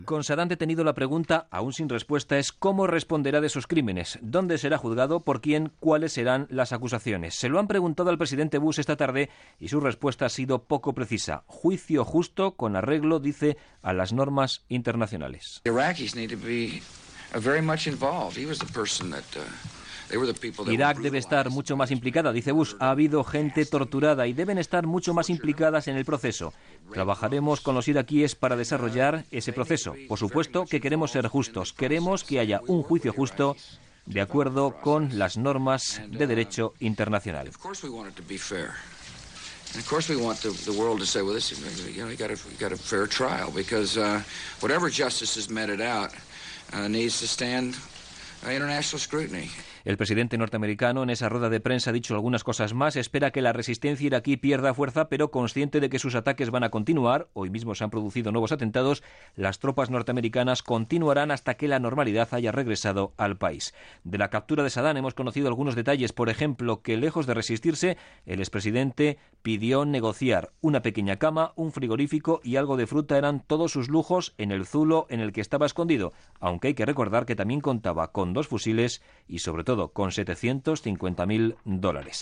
Con Saddam detenido, la pregunta, aún sin respuesta, es cómo responderá de sus crímenes, dónde será juzgado, por quién, cuáles serán las acusaciones. Se lo han preguntado al presidente Bush esta tarde y su respuesta ha sido poco precisa. Juicio justo con arreglo, dice, a las normas internacionales. Irak debe estar mucho más implicada, dice Bush. Ha habido gente torturada y deben estar mucho más implicadas en el proceso. Trabajaremos con los iraquíes para desarrollar ese proceso. Por supuesto que queremos ser justos. Queremos que haya un juicio justo de acuerdo con las normas de derecho internacional. And of course we want the world to say, well, this, you got a fair trial, because whatever justice has meted out needs to stand international scrutiny. El presidente norteamericano en esa rueda de prensa ha dicho algunas cosas más. Espera que la resistencia iraquí pierda fuerza, pero consciente de que sus ataques van a continuar. Hoy mismo se han producido nuevos atentados. Las tropas norteamericanas continuarán hasta que la normalidad haya regresado al país. De la captura de Saddam hemos conocido algunos detalles. Por ejemplo, que lejos de resistirse, el expresidente pidió negociar. Una pequeña cama, un frigorífico y algo de fruta eran todos sus lujos en el zulo en el que estaba escondido. Aunque hay que recordar que también contaba con 2 fusiles y sobre todo con $750.000.